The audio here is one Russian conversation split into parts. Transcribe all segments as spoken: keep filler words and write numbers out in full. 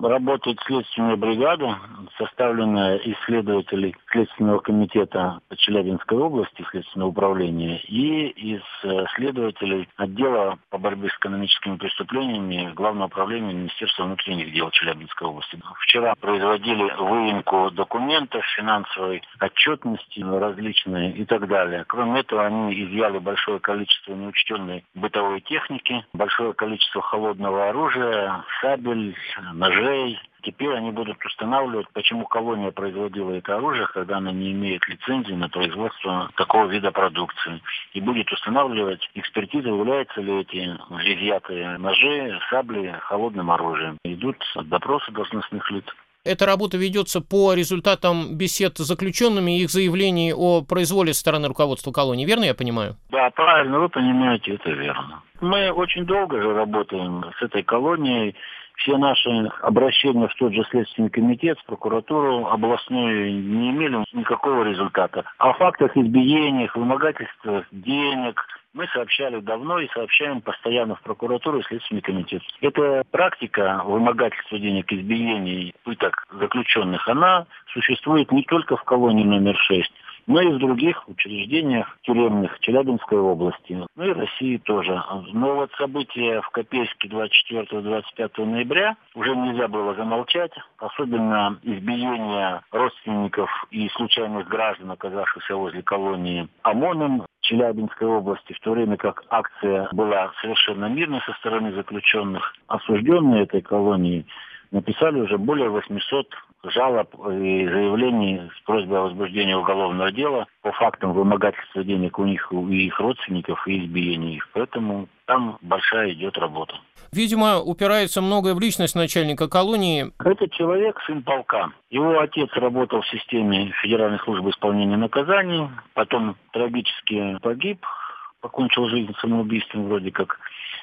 работает следственная бригада, составленная из следователей Следственного комитета Челябинской области, Следственного управления, и из следователей отдела по борьбе с экономическими преступлениями Главного управления Министерства внутренних дел Челябинской области. Вчера производили выемку документов, финансовой отчетности различные и так далее. Кроме этого, они изъяли большое количество неучтенной бытовой техники, большое количество холодного оружия, сабель, ножей. Теперь они будут устанавливать, почему колония производила это оружие, когда она не имеет лицензии на производство такого вида продукции. И будет устанавливать экспертиза, являются ли эти изъятые ножи, сабли холодным оружием. Идут допросы должностных лиц. Эта работа ведется по результатам бесед с заключенными и их заявлений о произволе со стороны руководства колонии. Верно я понимаю? Да, правильно, вы понимаете, это верно. Мы очень долго же работаем с этой колонией. Все наши обращения в тот же Следственный комитет, в прокуратуру областную не имели никакого результата. О фактах избиениях, вымогательствах денег мы сообщали давно и сообщаем постоянно в прокуратуру и Следственный комитет. Эта практика вымогательства денег, избиений, пыток заключенных, она существует не только в колонии номер шесть, но и в других учреждениях тюремных Челябинской области, ну и России тоже. Но вот события в Копейске двадцать четвёртого — двадцать пятого ноября уже нельзя было замолчать, особенно избиение родственников и случайных граждан, оказавшихся возле колонии ОМОНом Челябинской области, в то время как акция была совершенно мирной со стороны заключенных. Осужденные этой колонии написали уже более восьмисот жалоб и заявлений с просьбой о возбуждении уголовного дела по фактам вымогательства денег у них, у их родственников и избиений их. Поэтому там большая идет работа. Видимо, упирается многое в личность начальника колонии. Этот человек сын полка. Его отец работал в системе Федеральной службы исполнения наказаний, потом трагически погиб, покончил жизнь самоубийством вроде как.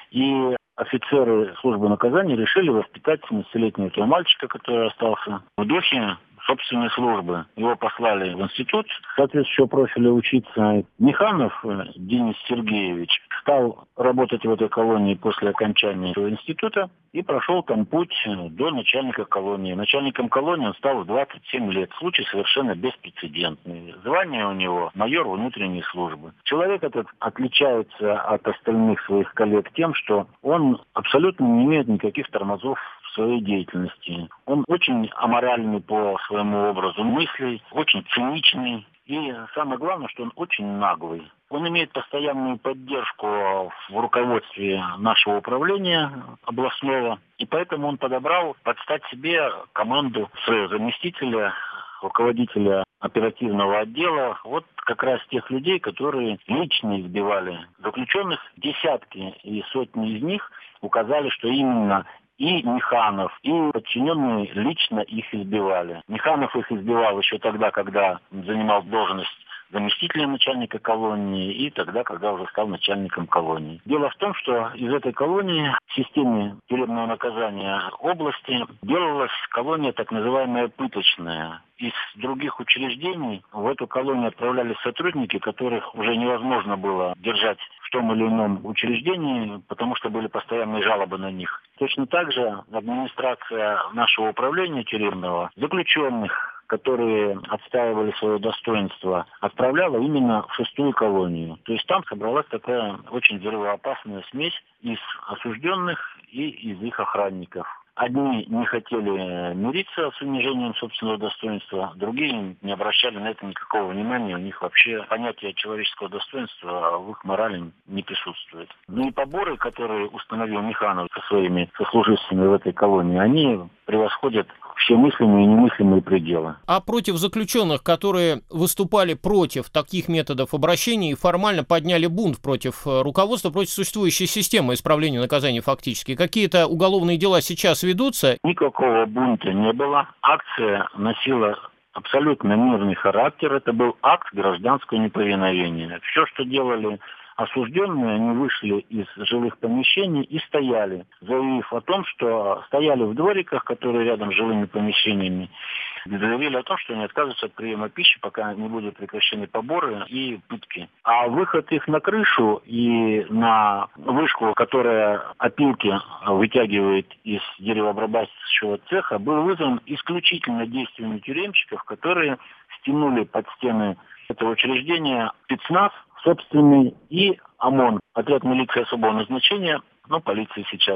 И офицеры службы наказания решили воспитать семнадцатилетнего этого мальчика, который остался в духе собственной службы. Его послали в институт соответствующего профиля учиться. Миханов Денис Сергеевич стал работать в этой колонии после окончания этого института и прошел там путь до начальника колонии. Начальником колонии он стал в двадцать семь лет. Случай совершенно беспрецедентный. Звание у него майор внутренней службы. Человек этот отличается от остальных своих коллег тем, что он абсолютно не имеет никаких тормозов в своей деятельности. Он очень аморальный по своему образу мыслей, очень циничный. И самое главное, что он очень наглый. Он имеет постоянную поддержку в руководстве нашего управления областного. И поэтому он подобрал под стать себе команду своего заместителя, руководителя оперативного отдела. Вот как раз тех людей, которые лично избивали заключенных. Десятки и сотни из них указали, что именно и Миханов, и подчиненные лично их избивали. Миханов их избивал еще тогда, когда занимал должность заместителя начальника колонии, и тогда, когда уже стал начальником колонии. Дело в том, что из этой колонии в системе тюремного наказания области делалась колония так называемая пыточная. Из других учреждений в эту колонию отправлялись сотрудники, которых уже невозможно было держать в том или ином учреждении, потому что были постоянные жалобы на них. Точно так же администрация нашего управления тюремного заключенных, которые отстаивали свое достоинство, отправляла именно в шестую колонию. То есть там собралась такая очень взрывоопасная смесь из осужденных и из их охранников. Одни не хотели мириться с унижением собственного достоинства, другие не обращали на это никакого внимания. У них вообще понятие человеческого достоинства в их морали не присутствует. Ну и поборы, которые установил Миханов со своими сослуживцами в этой колонии, они превосходят все мыслимые и немыслимые пределы. А против заключенных, которые выступали против таких методов обращения и формально подняли бунт против руководства, против существующей системы исправления наказаний фактически, какие-то уголовные дела сейчас ведутся? Никакого бунта не было. Акция носила абсолютно мирный характер. Это был акт гражданского неповиновения. Все, что делали осужденные, они вышли из жилых помещений и стояли, заявив о том, что стояли в двориках, которые рядом с жилыми помещениями, заявили о том, что они отказываются от приема пищи, пока не будут прекращены поборы и пытки. А выход их на крышу и на вышку, которая опилки вытягивает из деревообрабатывающего цеха, был вызван исключительно действиями тюремщиков, которые стянули под стены этого учреждения спецназ собственный и ОМОН, отряд милиции особого назначения, ну, полиции сейчас.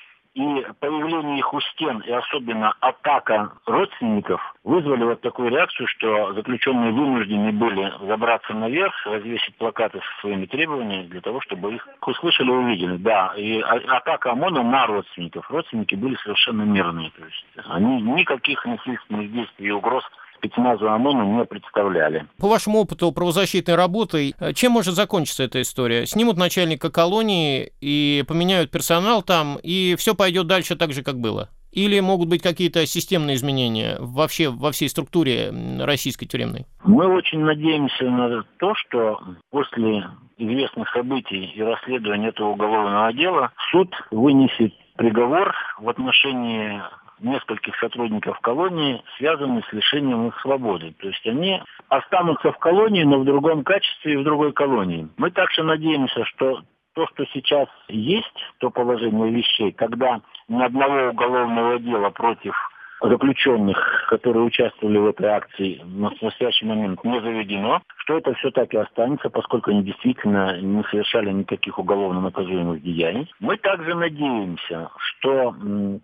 И появление их у стен, и особенно атака родственников, вызвали вот такую реакцию, что заключенные вынуждены были забраться наверх, развесить плакаты со своими требованиями для того, чтобы их услышали и увидели. Да, и атака ОМОНа на родственников. Родственники были совершенно мирные. То есть они никаких насильственных действий и угроз спецназу ОМОНа не представляли. По вашему опыту правозащитной работы, чем может закончиться эта история? Снимут начальника колонии и поменяют персонал там, и все пойдет дальше так же, как было? Или могут быть какие-то системные изменения вообще во всей структуре российской тюремной? Мы очень надеемся на то, что после известных событий и расследования этого уголовного дела суд вынесет приговор в отношении нескольких сотрудников колонии, связанных с лишением их свободы. То есть они останутся в колонии, но в другом качестве и в другой колонии. Мы также надеемся, что то, что сейчас есть, то положение вещей, когда ни одного уголовного дела против заключенных, которые участвовали в этой акции, на настоящий момент не заведено, что это все так и останется, поскольку они действительно не совершали никаких уголовно наказуемых деяний. Мы также надеемся, что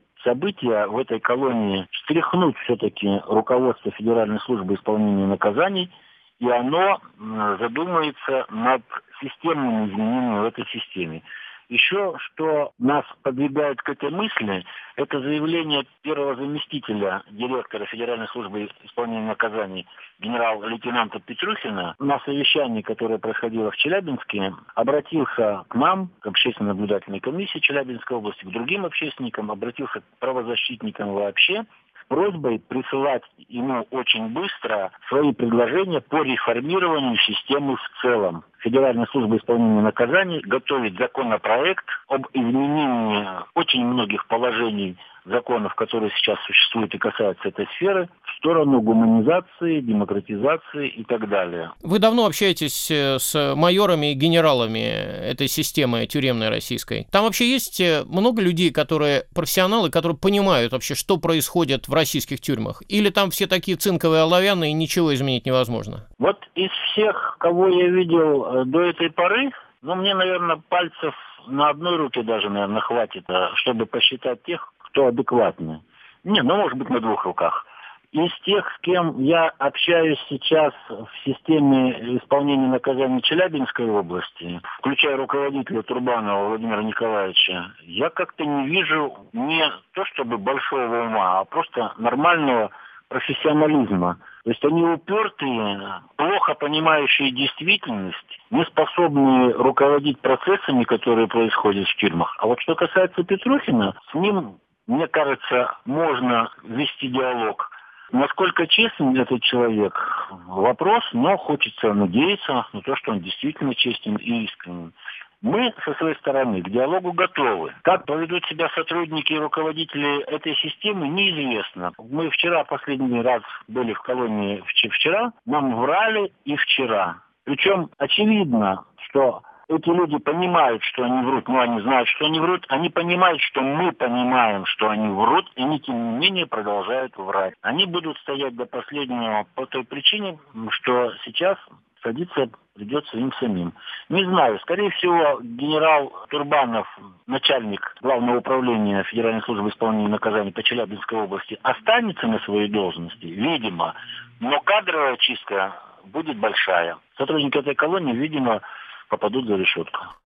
события в этой колонии встряхнут все-таки руководство Федеральной службы исполнения наказаний, и оно задумается над системными изменениями в этой системе. Еще что нас подвигает к этой мысли, это заявление первого заместителя директора Федеральной службы исполнения наказаний генерал-лейтенанта Петрухина на совещании, которое происходило в Челябинске, обратился к нам, к общественной наблюдательной комиссии Челябинской области, к другим общественникам, обратился к правозащитникам вообще, просьбой присылать ему очень быстро свои предложения по реформированию системы в целом. Федеральная служба исполнения наказаний готовит законопроект об изменении очень многих положений законов, которые сейчас существуют и касаются этой сферы, в сторону гуманизации, демократизации и так далее. Вы давно общаетесь с майорами и генералами этой системы тюремной российской. Там вообще есть много людей, которые профессионалы, которые понимают вообще, что происходит в российских тюрьмах? Или там все такие цинковые оловянные и ничего изменить невозможно? Вот из всех, кого я видел до этой поры, ну, мне, наверное, пальцев на одной руке даже, наверное, хватит, чтобы посчитать тех, кто адекватный. Не, ну, может быть, на двух руках. Из тех, с кем я общаюсь сейчас в системе исполнения наказаний Челябинской области, включая руководителя Турбанова Владимира Николаевича, я как-то не вижу не то чтобы большого ума, а просто нормального профессионализма. То есть они упертые, плохо понимающие действительность, не способные руководить процессами, которые происходят в тюрьмах. А вот что касается Петрухина, с ним, мне кажется, можно вести диалог. Насколько честен этот человек? Вопрос, но хочется надеяться на то, что он действительно честен и искренен. Мы, со своей стороны, к диалогу готовы. Как поведут себя сотрудники и руководители этой системы, неизвестно. Мы вчера, последний раз были в колонии вчера, нам врали и вчера. Причем очевидно, что эти люди понимают, что они врут, но они знают, что они врут. Они понимают, что мы понимаем, что они врут, и они, тем не менее, продолжают врать. Они будут стоять до последнего по той причине, что сейчас садиться придется им самим. Не знаю, скорее всего, генерал Турбанов, начальник Главного управления Федеральной службы исполнения наказаний по Челябинской области, останется на своей должности, видимо, но кадровая чистка будет большая. Сотрудники этой колонии, видимо, попадут за решетку.